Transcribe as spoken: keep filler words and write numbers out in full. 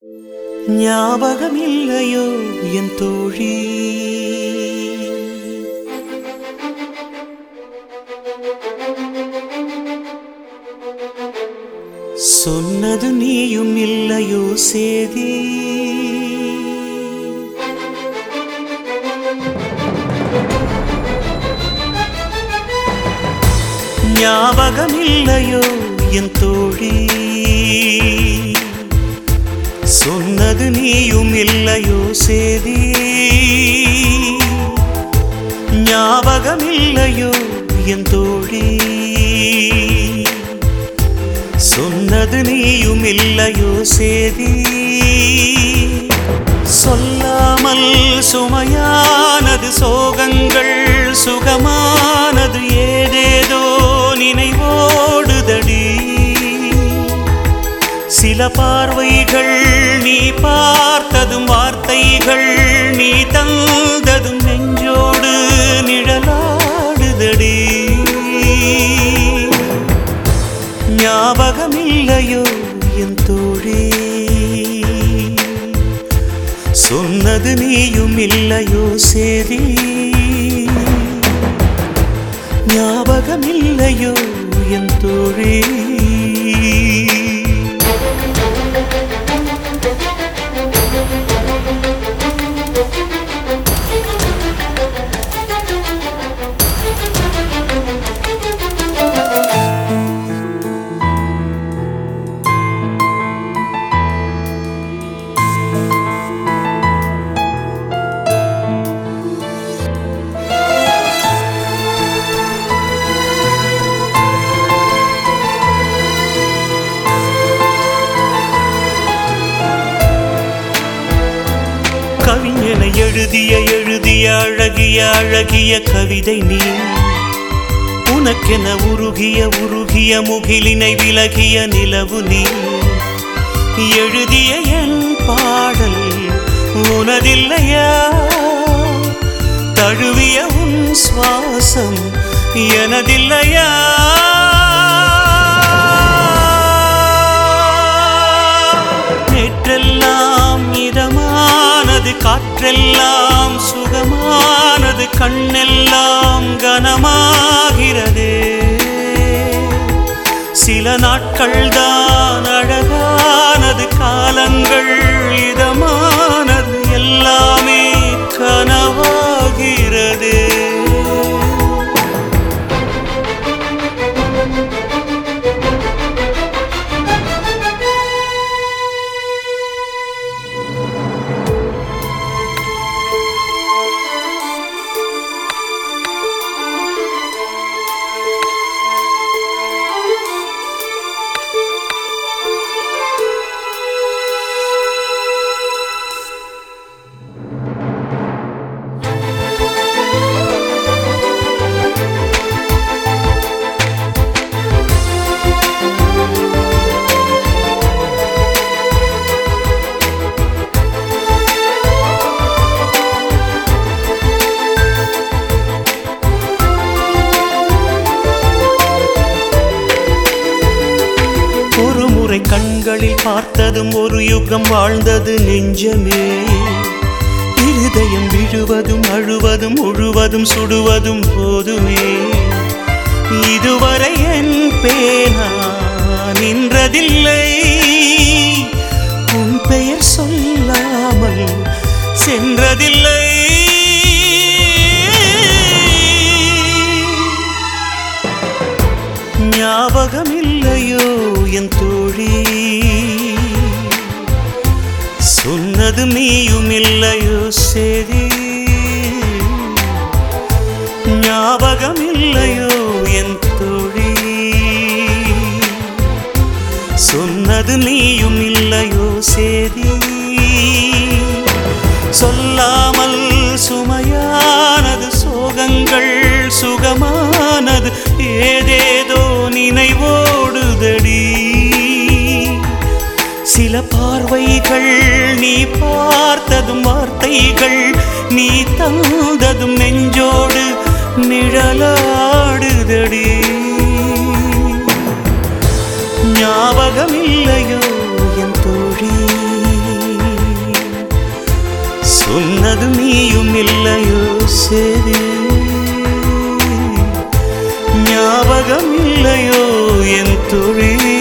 ஞாபகமில்லையோ என் தோழி, சொன்னது நீயும் இல்லையோ சேதி, ஞாபகமில்லையோ என் தோழி, சொன்னது நீயும் இல்லையோ சேதி, ஞாபகமில்லையோ என் தோழி, சொன்னது நீயும் இல்லையோ சேதி, சொல்லாமல் சுமையானது சோகங்கள் சுகமானது ஏதேதோ நினைவோடுதடி, சில பார்வைகள் நீ பார்த்ததும் வார்த்தைகள் நீ தந்ததும் நெஞ்சோடு நிழலாடுதடி, ஞாபகமில்லையோ என் தோழி, சொன்னது நீயும் இல்லையோ சேதி, ஞாபகமில்லையோ என் தோழி. கவிஞனை எழுதிய எழுதிய அழகிய அழகிய கவிதை நீ, உனக்கென உருகிய உருகிய முகிலினை விலகிய நிலவு நீ, எழுதிய என் பாடல் உனதில்லையா, தழுவிய உன் சுவாசம் எனதில்லையா, நேற்றெல்லாம் இதமானது காற்றெல்லாம் சுகமானது கண்ணெல்லாம் கனமாகிறதே, சில நாட்கள் தான் அழகானது காலங்கள் இதமானது எல்லாமே கனவாகிறதே, கண்களில் பார்த்ததும் ஒரு யுகம் வாழ்ந்தது நெஞ்சமே, இருதயம் விழுவதும் அழுவதும் முழுவதும் சுடுவதும் போதுமே, இதுவரை என் பேனா நின்றதில்லை, உன் பெயர் சொல்லாமல் சென்றதில்லை, ஞாபகமில்லையோ என் தோழி, சொன்னது நீயும் இல்லையோ சேதி, ஞாபகமில்லையோ என் தோழி, சொன்னது நீயும் இல்லையோ சேதி, சொல்லாமல் சுமையானது சோகங்கள் சுகமானது ஏதேதோ நினைவோடுதடி, சில பார்வைகள் நீ பார்த்ததும் வார்த்தைகள் நீ தந்ததும் நெஞ்சோடு நிழலாடுதடி, ஞாபகமில்லையோ என் தோழி. சொன்னது நீயும் இல்லையோ சரி, ஞாபகம் இல்லையோ என் தொழில்.